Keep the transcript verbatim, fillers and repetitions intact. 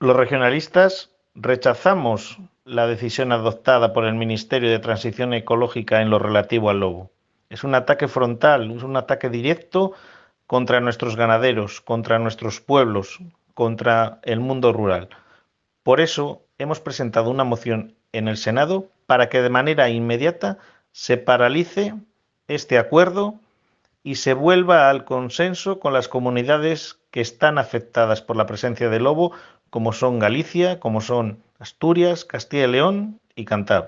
Los regionalistas rechazamos la decisión adoptada por el Ministerio de Transición Ecológica en lo relativo al lobo. Es un ataque frontal, es un ataque directo contra nuestros ganaderos, contra nuestros pueblos, contra el mundo rural. Por eso hemos presentado una moción en el Senado para que de manera inmediata se paralice este acuerdo y se vuelva al consenso con las comunidades que están afectadas por la presencia del lobo, como son Galicia, como son Asturias, Castilla y León y Cantabria.